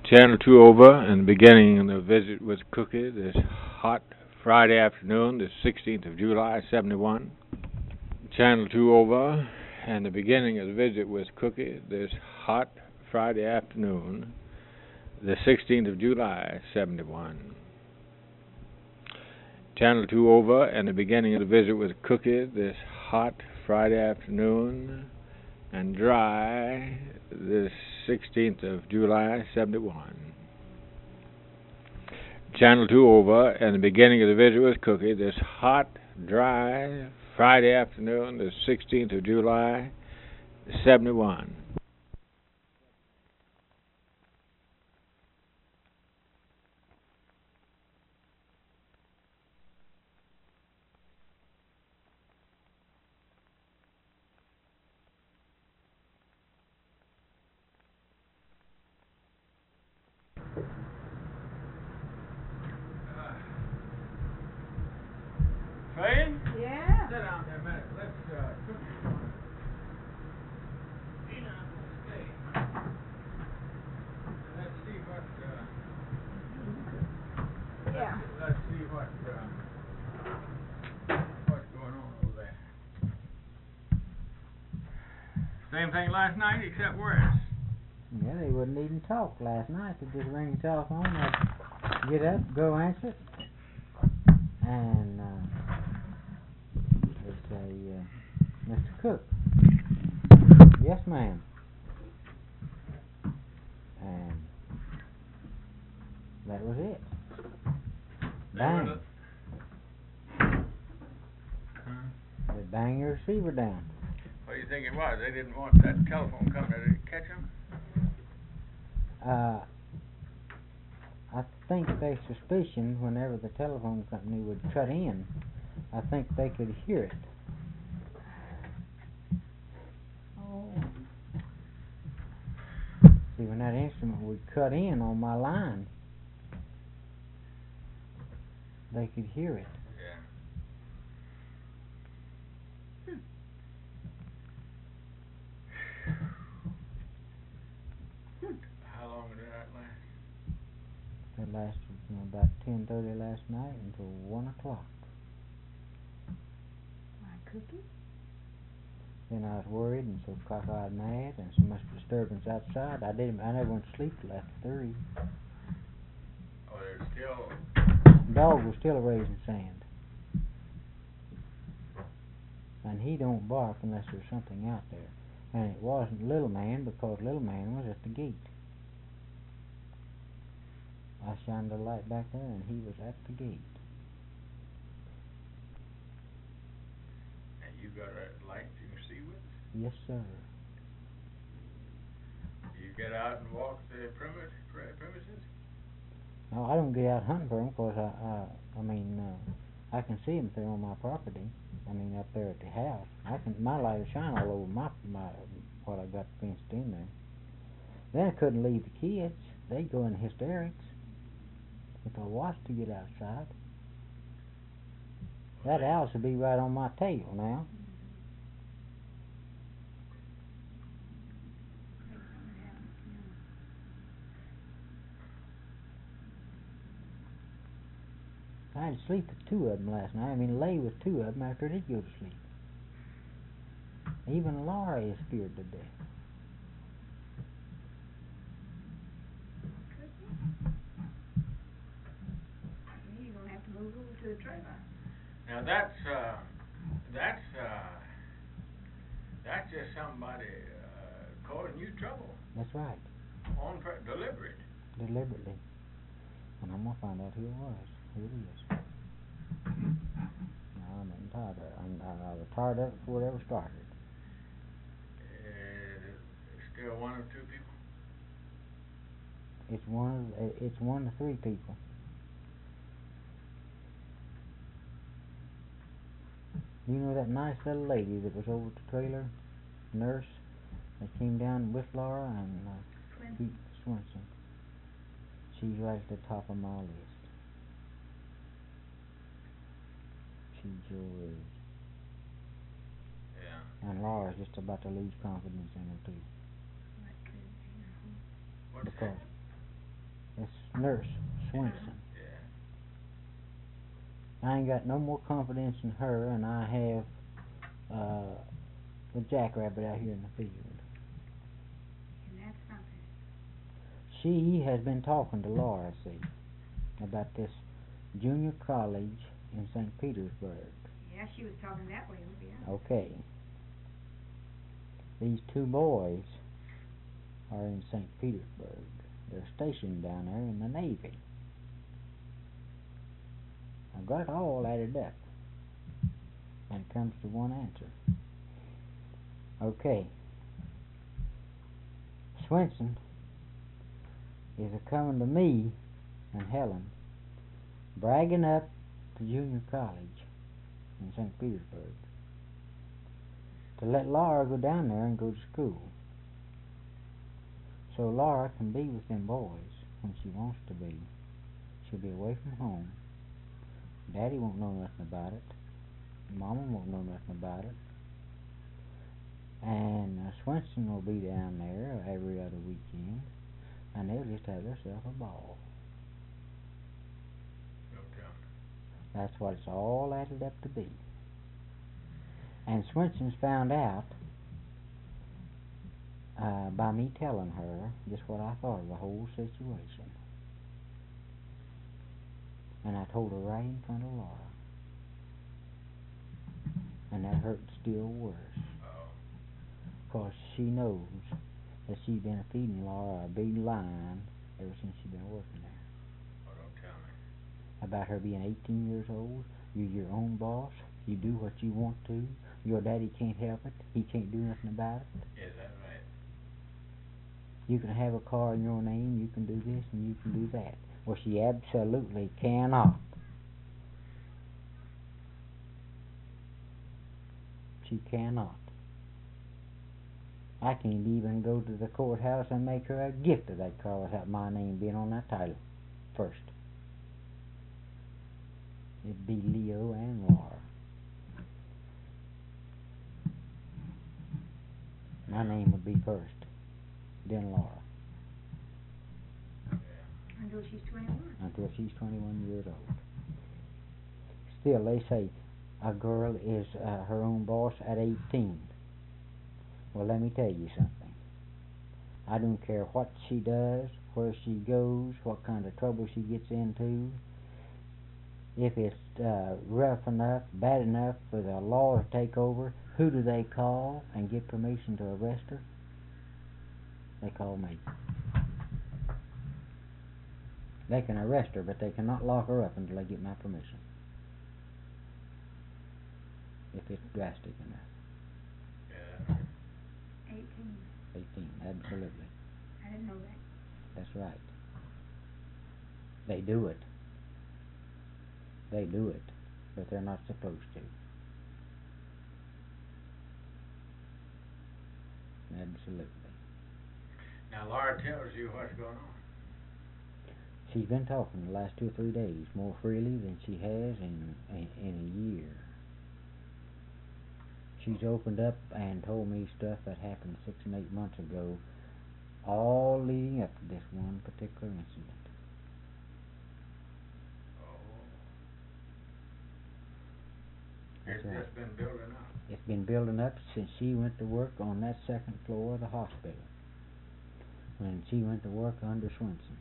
Channel 2 over, and the beginning of the visit was Cookie this hot Friday afternoon, the 16th of July, 71. Channel 2 over, and the beginning of the visit was Cookie this hot Friday afternoon, the 16th of July, 71. Channel 2 over, and the beginning of the visit was Cookie this hot Friday afternoon, and dry the 16th of July, 71. Channel 2 over, and the beginning of the visit was Cookie this hot, dry Friday afternoon, the 16th of July, 71. Faye? Yeah? Sit down there a minute. Let's cook this one. Tina will stay. Let's see what, Yeah. let's see what's going on over there. Same thing last night, except worse. Yeah, they wouldn't even talk last night. They just ring the telephone, I'd get up, go answer it, and they'd say, Mr. Cook. Yes, ma'am. And that was it. Bang. They bang your receiver down. What do you think it was? They didn't want that telephone company to catch them? I think they suspicioned whenever the telephone company would cut in, I think they could hear it. Oh. See, when that instrument would cut in on my line, they could hear it. Yeah. How long did that last? It lasted from about 10:30 last night until 1 o'clock. My Cookie? Then I was worried and so cockeyed mad and so much disturbance outside. I never went to sleep till after 3. Oh, there's still... The dog was still raising sand. And he don't bark unless there's something out there. And it wasn't Little Man, because Little Man was at the gate. I shined the light back there and he was at the gate. And you got a light you can see with? Yes, sir. You get out and walk the premises? No, I don't get out hunting for them because I can see them if they're on my property. I mean, up there at the house. My light will shine all over my what I got fenced in there. Then I couldn't leave the kids. They'd go into hysterics if I was to get outside. That Alice would be right on my tail now. I had to sleep with 2 of them last night. I mean, lay with 2 of them after they'd go to sleep. Even Laura is scared to death. You're gonna have to move over to the trailer. Now that's just somebody causing you trouble. That's right. Deliberate. Deliberately. And I'm gonna find out who it was. Who it is. Now, I'm tired of it. I was tired of it before it ever started. Still 1 or 2 people? It's one of 3 people. You know that nice little lady that was over at the trailer, nurse, that came down with Laura and Pete Swenson. She's right at the top of my list. She sure is. Yeah. And Laura's just about to lose confidence in her too. What's Because It's Nurse Swenson. Yeah. I ain't got no more confidence in her than I have the jackrabbit out here in the field. And that's something. She has been talking to Laura, see, about this junior college in St. Petersburg. Yeah, she was talking that way over there. Okay. These two boys are in St. Petersburg. They're stationed down there in the Navy. I've got it all added up. And it comes to one answer. Okay. Swenson is a coming to me and Helen, bragging up to junior college in St. Petersburg to let Laura go down there and go to school. So Laura can be with them boys when she wants to be. She'll be away from home. Daddy won't know nothing about it. Mama won't know nothing about it. And Swenson will be down there every other weekend, and they'll just have themselves a ball. No telling. That's what it's all added up to be. And Swenson's found out by me telling her just what I thought of the whole situation. And I told her right in front of Laura. And that hurt still worse. Oh. 'Cause she knows that she's been feeding Laura a big line ever since she's been working there. Oh, don't tell me. About her being 18 years old, you're your own boss, you do what you want to, your daddy can't help it, he can't do nothing about it. Is that right? You can have a car in your name, you can do this and you can do that. Well, she absolutely cannot. She cannot. I can't even go to the courthouse and make her a gift of that car without my name being on that title first. It'd be Leo and Laura. My name would be first, then Laura. Yeah. Until she's 21. Until she's 21 years old. Still, they say a girl is her own boss at 18. Well, let me tell you something. I don't care what she does, where she goes, what kind of trouble she gets into. If it's rough enough, bad enough for the law to take over, who do they call and get permission to arrest her? They call me. They can arrest her, but they cannot lock her up until they get my permission. If it's drastic enough. Yeah. 18. 18, absolutely. I didn't know that. That's right. They do it. They do it, but they're not supposed to. Absolutely. Now, Laura tells you what's going on. She's been talking the last 2 or 3 days more freely than she has in a year. She's opened up and told me stuff that happened 6 and 8 months ago, all leading up to this one particular incident. Oh. That's It's right. just been building up. It's been building up since she went to work on that second floor of the hospital. When she went to work under Swenson.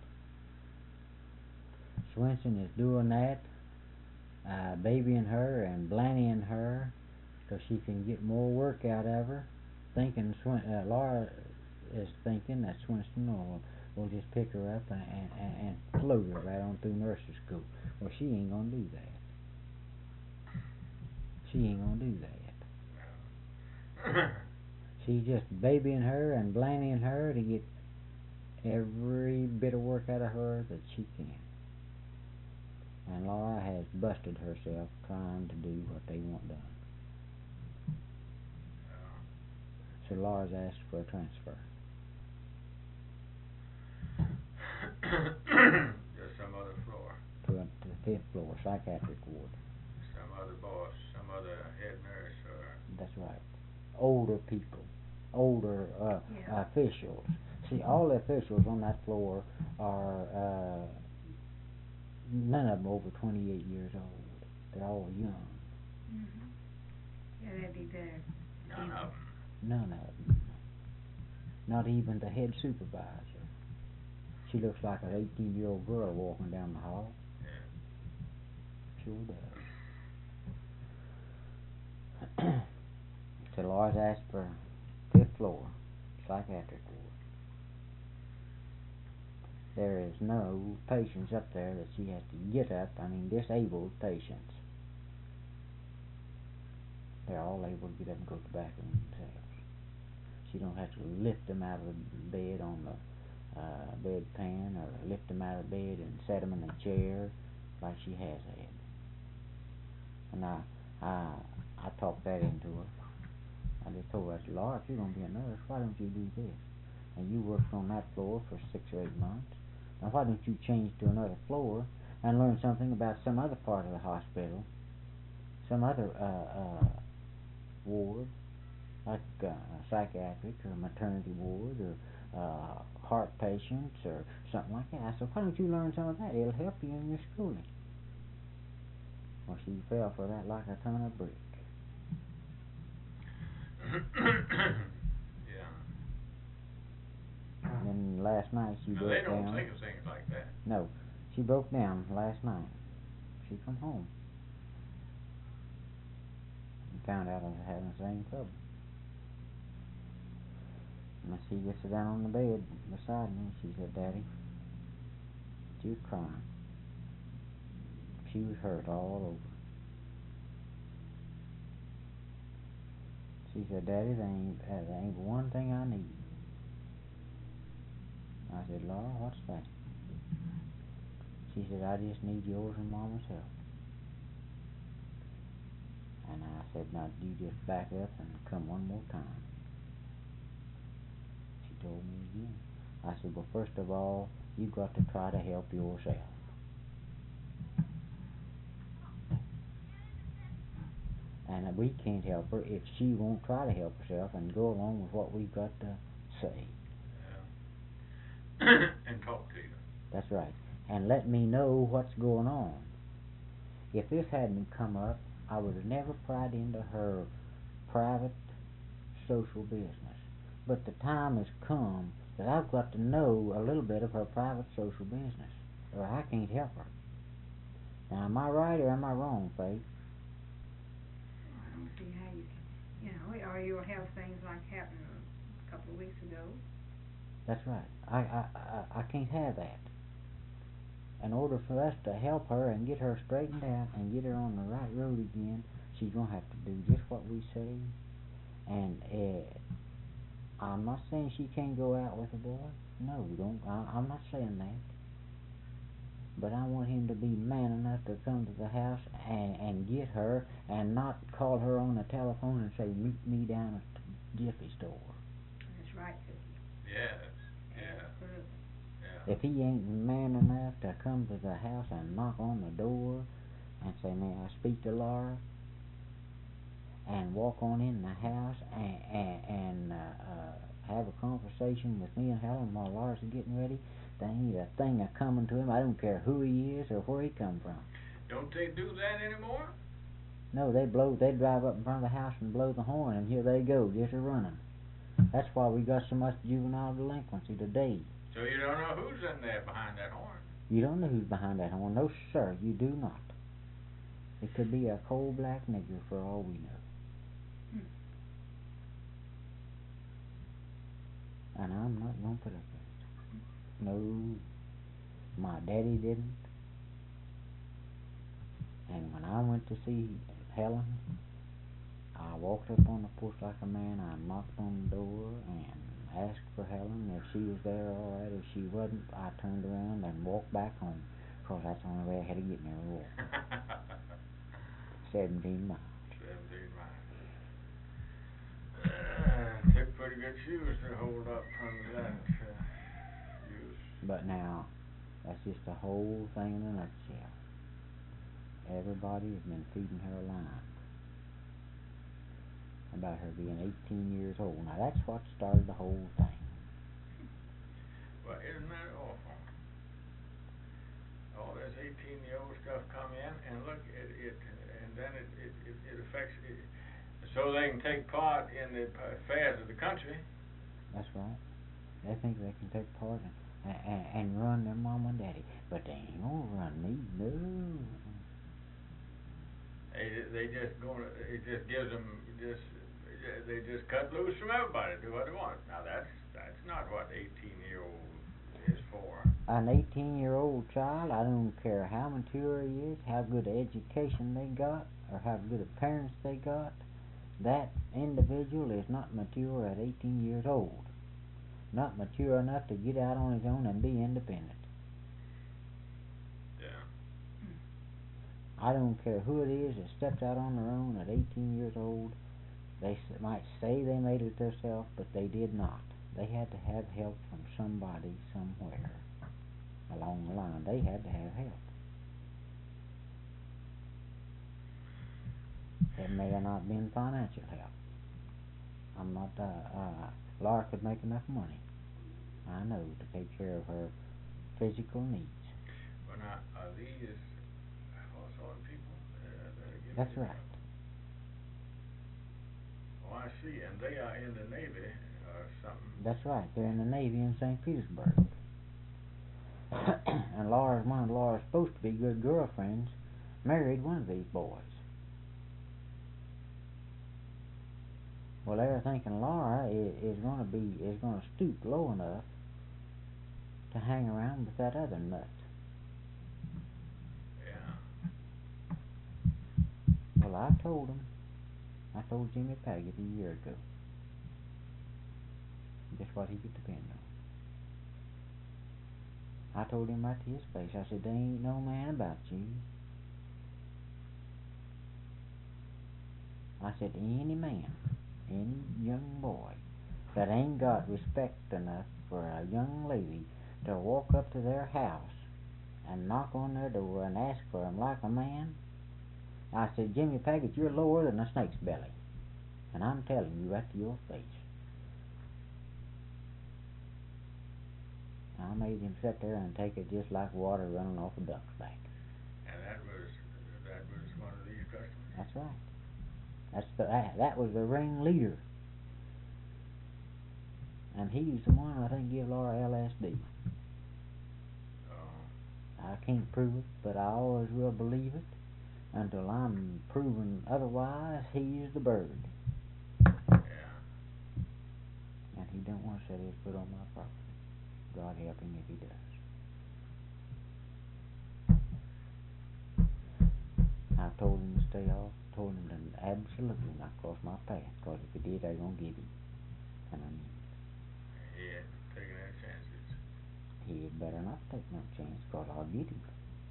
Swenson is doing that, babying her and blannying her so she can get more work out of her. Laura is thinking that Swenson will just pick her up and float her right on through nursery school. Well, she ain't gonna do that. She ain't gonna do that. She's just babying her and blannying her to get every bit of work out of her that she can. And Laura has busted herself trying to do what they want done. So Laura's asked for a transfer. Just some other floor. To the 5th floor, psychiatric ward. Some other boss, some other head nurse, or... That's right. Older people, older Yeah. officials, See, all the officials on that floor are, none of them over 28 years old. They're all young. Mhm. Yeah, that'd be better. None of them. None of them. Not even the head supervisor. She looks like an 18-year-old girl walking down the hall. Yeah. Sure does. So Laura's asked for 5th floor, psychiatric ward. There is no patients up there that she has to get up, disabled patients. They're all able to get up and go to the bathroom themselves. She don't have to lift them out of the bed on the bedpan, or lift them out of bed and set them in a chair like she has had. And I talked that into her. I just told her, I said, Laura, if you're going to be a nurse, why don't you do this? And you worked on that floor for 6 or 8 months. Now why don't you change to another floor and learn something about some other part of the hospital, some other ward, like psychiatric or maternity ward or heart patients or something like that. I said, why don't you learn some of that? It'll help you in your schooling. Well, she fell for that like a ton of brick. Yeah. And then last night she Now, broke they don't down. think of things like that. No, she broke down last night. She come home and found out I was having the same trouble. And she gets her down on the bed beside me. She said, Daddy, she was crying. She was hurt all over. She said, Daddy, there ain't one thing I need. I said, Laura, what's that? She said, I just need yours and Mama's help. And I said, now you just back up and come one more time. She told me again. I said, well, first of all, you got to try to help yourself. And we can't help her if she won't try to help herself and go along with what we've got to say. Yeah. And talk to you. That's right. And let me know what's going on. If this hadn't come up, I would have never pried into her private social business. But the time has come that I've got to know a little bit of her private social business, or I can't help her. Now, am I right or am I wrong, Faith? I don't see how you can, or you'll have things like happened a couple of weeks ago. That's right. I can't have that. In order for us to help her and get her straightened out and get her on the right road again, she's going to have to do just what we say. And I'm not saying she can't go out with a boy. No, I'm not saying that. But I want him to be man enough to come to the house and get her and not call her on the telephone and say, meet me down at the Jiffy store. That's right, Cookie. Yes. Yeah. Absolutely. Yeah. If he ain't man enough to come to the house and knock on the door and say, may I speak to Laura? And walk on in the house and have a conversation with me and Helen while Laura's getting ready, there ain't a thing a coming to him. I don't care who he is or where he come from. Don't they do that anymore? No, they drive up in front of the house and blow the horn, and here they go, just a running. That's why we got so much juvenile delinquency today. So you don't know who's in there behind that horn? You don't know who's behind that horn. No, sir, you do not. It could be a coal black nigger for all we know. And I'm not going to put up with it. No, my daddy didn't. And when I went to see Helen, I walked up on the porch like a man. I knocked on the door and asked for Helen. If she was there, all right. If she wasn't, I turned around and walked back home, because that's the only way I had to get near the wall. 17 miles. 17 miles. Took pretty good shoes to hold up under that use. But now, that's just the whole thing in a nutshell. Everybody has been feeding her a line about her being 18 years old. Now, that's what started the whole thing. Well, isn't that awful? All this 18-year-old stuff come in, and look, and then it affects it, so they can take part in the affairs of the country. That's right. They think they can take part and run their mama and daddy, but they ain't gonna run me, no. They just gonna, it just gives them they just cut loose from everybody, do what they want. Now that's not what 18-year-old is for. An 18-year-old child, I don't care how mature he is, how good an education they got, or how good of parents they got, that individual is not mature at 18 years old. Not mature enough to get out on his own and be independent. Yeah. I don't care who it is that steps out on their own at 18 years old. They might say they made it themselves, but they did not. They had to have help from somebody somewhere along the line. They had to have help. It may have not been financial help. I'm not, Laura could make enough money, I know, to take care of her physical needs. Well, now, are these Hawthorne people that are giving That's you right. trouble? Oh, I see, and they are in the Navy or something. That's right. They're in the Navy in St. Petersburg. And one of Laura's supposed to be good girlfriends, married one of these boys. Well, they're thinking Laura is going to stoop low enough to hang around with that other nut. Yeah. Well, I told Jimmy Paget a year ago just what he could depend on. I told him right to his face. I said, there ain't no man about you. I said, any man, any young boy that ain't got respect enough for a young lady to walk up to their house and knock on their door and ask for him like a man, I said, Jimmy Paget, you're lower than a snake's belly. And I'm telling you right to your face. I made him sit there and take it just like water running off a duck's back. And that was one of these customers? That's right. That was the ringleader. And he's the one I think give Laura LSD. Oh. I can't prove it, but I always will believe it until I'm proven otherwise. He's the bird. Yeah. And he don't want to set his foot on my property. God help him if he does. I told him to stay off. Told him to absolutely not cross my path, because if he did, I was going to get him. And I mean, He ain't taking any chances. he had better not take no chance, because I'll get him.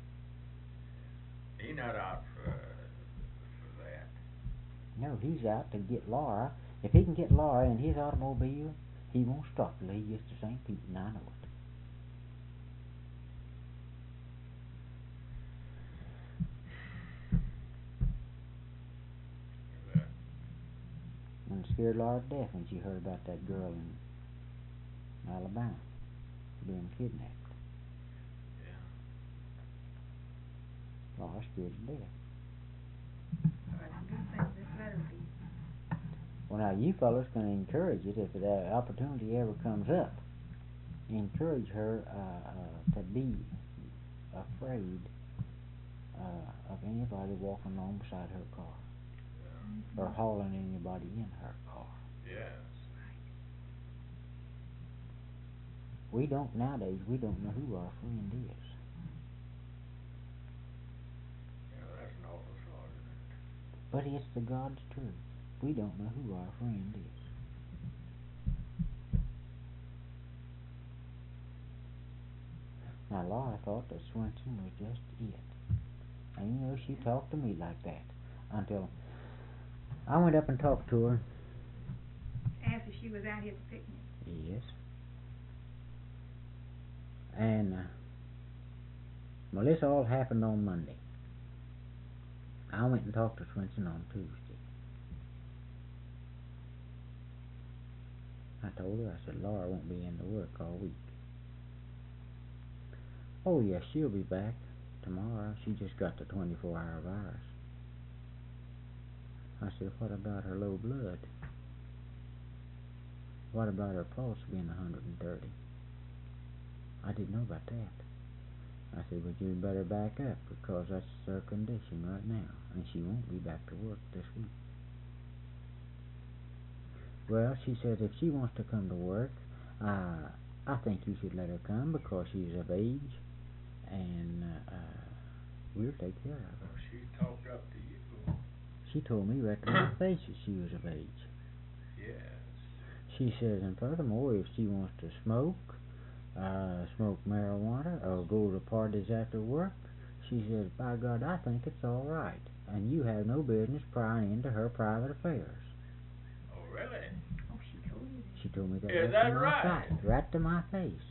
He not out for that. No, he's out to get Laura. If he can get Laura in his automobile, he won't stop till he gets to St. Pete, and I know it. And scared Laura to death when she heard about that girl in Alabama being kidnapped. Yeah. Laura scared to death. But I do think this letter would be, Well, now, you fellas can encourage it if that opportunity ever comes up. Encourage her to be afraid of anybody walking along beside her car, or hauling anybody in her car. Yes. Nowadays, we don't know who our friend is. Yeah, that's an awful thought, isn't it? But it's the God's truth. We don't know who our friend is. Now, Laura thought that Swenson was just it. And you know, she talked to me like that until I went up and talked to her. asked if she was out here at the picnic. Yes. And, well, this all happened on Monday. I went and talked to Swenson on Tuesday. I told her, I said, Laura won't be in to work all week. Oh, yeah, she'll be back tomorrow. She just got the 24-hour virus. I said, what about her low blood? What about her pulse being 130? I didn't know about that. I said, but you better back up because that's her condition right now, and she won't be back to work this week. Well, she said if she wants to come to work, I think you should let her come because she's of age, and we'll take care of her. Well, she talked up to you. She told me right to my face that she was of age. Yes. She says, and furthermore, if she wants to smoke marijuana, or go to parties after work, she says, by God, I think it's all right, and you have no business prying into her private affairs. Oh, really? Oh, she told you that. She told me that Is right that to my right? face, right to my face.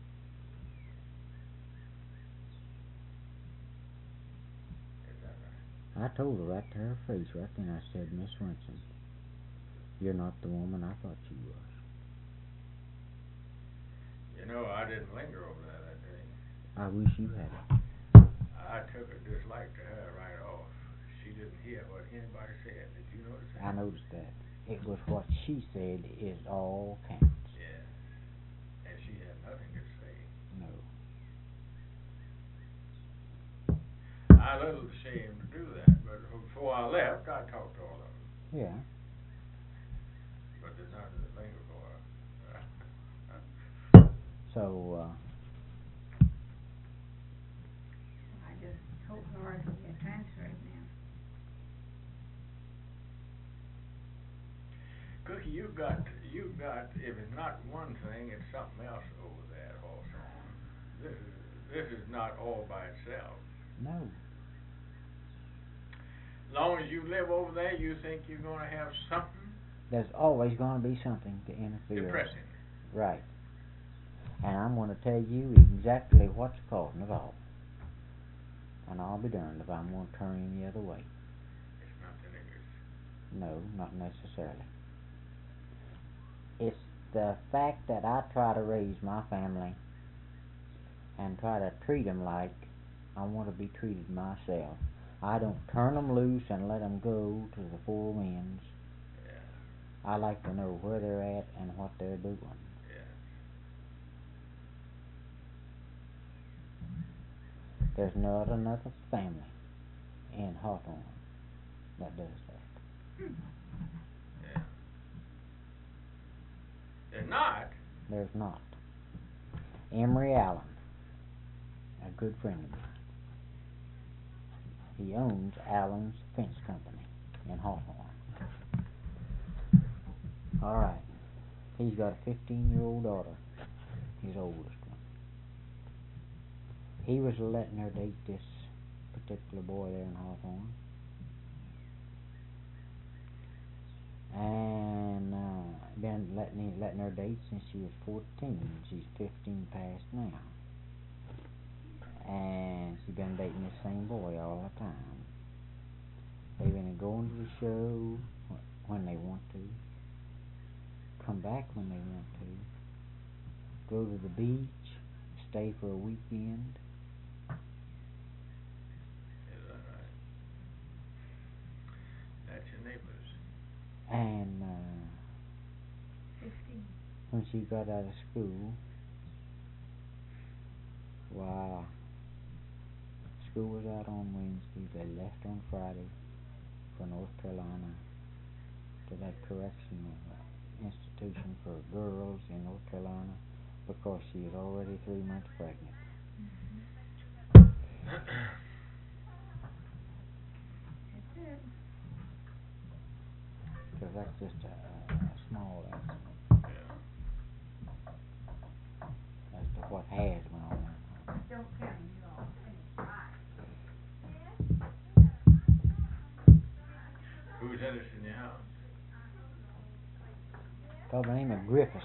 Is that right? I told her right to her face, right then. I said, Miss Winston, you're not the woman I thought you was. You know, I didn't linger over that day. I wish you had. I took a dislike to her right off. She didn't hear what anybody said. Did you notice that? I noticed that. It was what she said is all counts. Yes. And she had nothing to say. No. I was a little ashamed to do that, but before I left, I talked to all of them. Yeah. But there's nothing to linger for. So, I just hope Laura can get transferred now. Cookie, you got, if it's not one thing, it's something else over there at Hawthorne. This is not all by itself. no. As long as you live over there, you think you're gonna have something There's always going to be something to interfere. depressing. Right. And I'm going to tell you exactly what's causing it all. And I'll be darned if I'm going to turn any other way. It's not the niggers. No, not necessarily. It's the fact that I try to raise my family and try to treat them like I want to be treated myself. I don't turn them loose and let them go to the four winds. Yeah, I like to know where they're at and what they're doing. yeah. There's not another family in Hawthorne that does that. Yeah. They're not. There's not. Emery Allen, a good friend of mine. He owns Allen's Fence Company in Hawthorne. All right. He's got a 15-year-old daughter, his oldest one. He was letting her date this particular boy there in Hawthorne. And he's letting her date since she was 14. She's 15 past now. And she's been dating the same boy all the time. They've been going to the show when they want to, come back when they want to, go to the beach, stay for a weekend. Is that right? That's your neighbors. And 15. when she got out of school, why, school was out on Wednesday. They left on Friday for North Carolina to that correctional institution for girls in North Carolina because she is already 3 months pregnant. That's it. Because that's just a small estimate Yeah. as to what has went on. Don't tell me you all finished right. Who's in this in your house? By the name of Griffiths.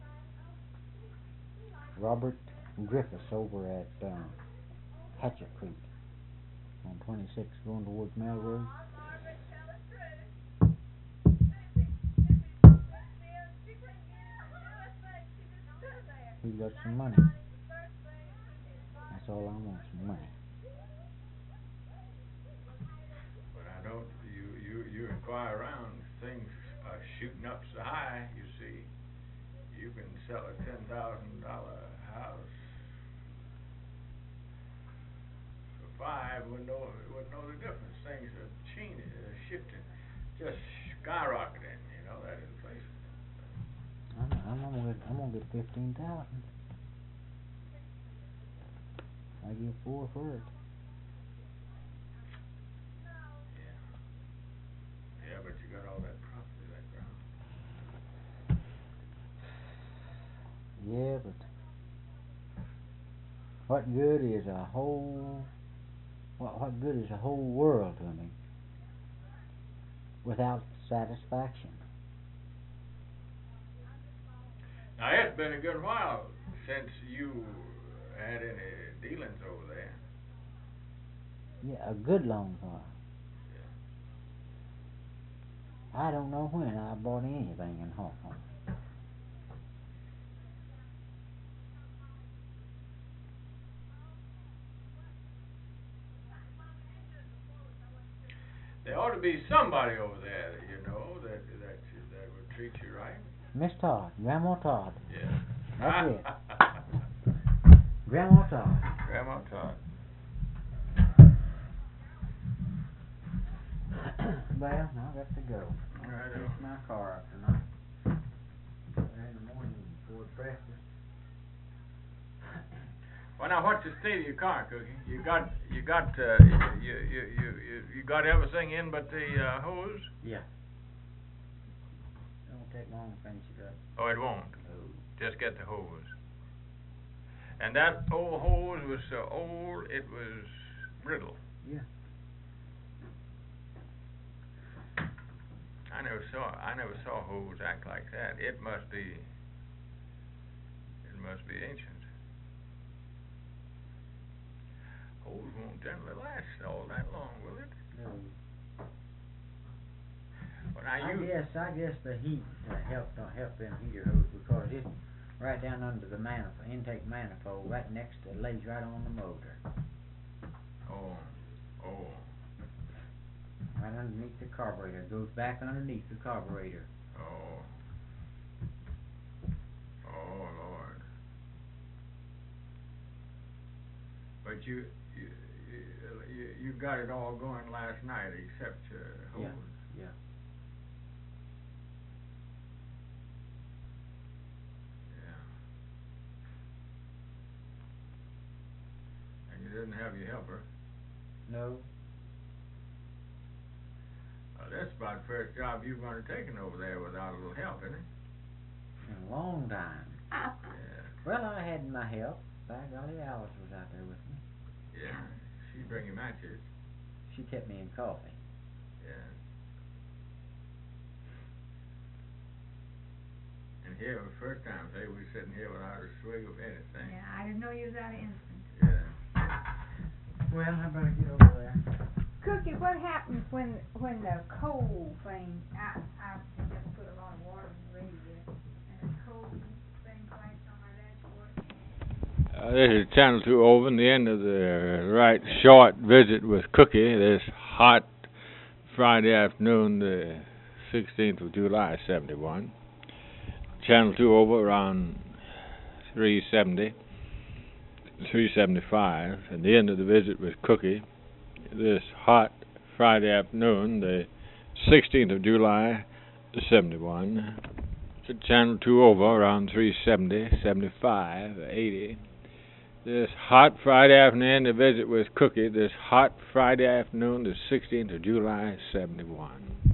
Robert Griffiths over at Hatchet Creek on 26 going towards Melrose. He got some money. That's all I want, some money. But I don't, you inquire around, things are shooting up so high, you see. You can sell a $10,000 house for $5,000, wouldn't know the difference. Things are changing, they're shifting, just skyrocketing, you know, that inflation. I'm gonna get 15,000. I give 4 for it. Yeah, but you got all that property, that ground. Yeah, but what good is a whole? What good is a whole world to me without satisfaction? Now, it's been a good while since you had any dealings over there. Yeah, a good long while. Yeah. I don't know when I bought anything in Hawthorne. There ought to be somebody over there, you know, that would treat you right. Miss Todd, Grandma Todd. Yeah. That's it. Grandma Todd. Grandma Todd. Well, now I got to go. I'm Right gonna on. fix my car up tonight. In the morning before breakfast. Well, now, what's the state of your car, Cookie? You got everything in but the hose? Yeah. It won't take long to finish it up. Oh, it won't. No. Just get the hose. And that old hose was so old it was brittle. Yeah. I never saw a hose act like that. It must be ancient. Hose won't generally last all that long, will it? No. Well, now I guess the heat helped them heater hose because it's right down under the intake manifold, right next to, lays right on the motor. Oh. Right underneath the carburetor. Goes back underneath the carburetor. Oh, Lord. But you got it all going last night except your hose. Yeah. And you didn't have your helper. No. That's about the first job you've ever taken over there without a little help, isn't it? In a long time. Yeah. Well, I had my help. By golly, Alice was out there with me. Yeah. She'd bring you matches. She kept me in coffee. Yeah. And here, the first time, say, we were sitting here without a swig of anything. Yeah, I didn't know you was out of instant. Yeah. Well, I better get over there. Cookie, what happens when the coal thing, I just put a lot of water in the radiator, and the coal thing lights on my dashboard? This is Channel 2 over, and the end of the right short visit with Cookie this hot Friday afternoon, the 16th of July, 71. Channel 2 over around 3:70, 3:75, and the end of the visit with Cookie this hot Friday afternoon, the 16th of July, 71. Channel 2 over around 3:70, 75, 80. This hot Friday afternoon, the visit with Cookie this hot Friday afternoon, the 16th of July, 71.